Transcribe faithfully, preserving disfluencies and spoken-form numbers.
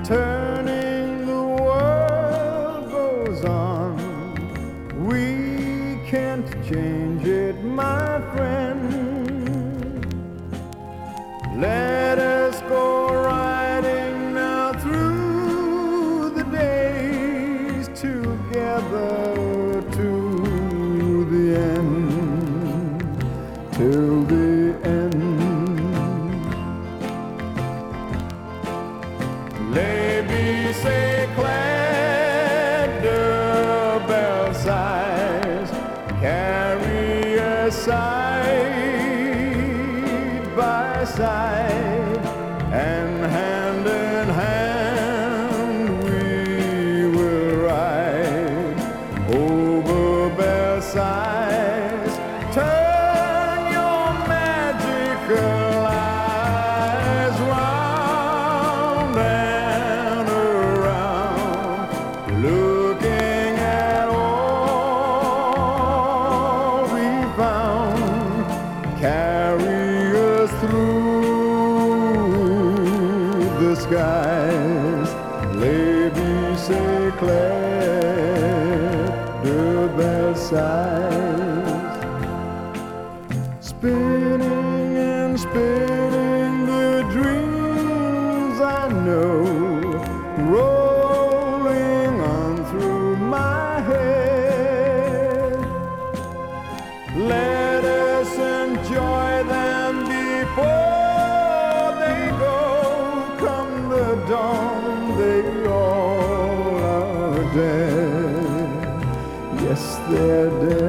turning, the world goes on. We can't change it, my friend. Let us go riding now through the days together to the end, till the end. Lady, say, clad the bell sighs, carry us side by side, and hand in hand we will ride over Versailles. Turn your magical eyes round and around, looking at all we found. Carry us through the skies. Lady, say, clad de Versailles. Spinning and spinning the dreams I know, rolling on through my head. Let us enjoy them before they go. Come the dawn, they all are dead. Yes, they're dead.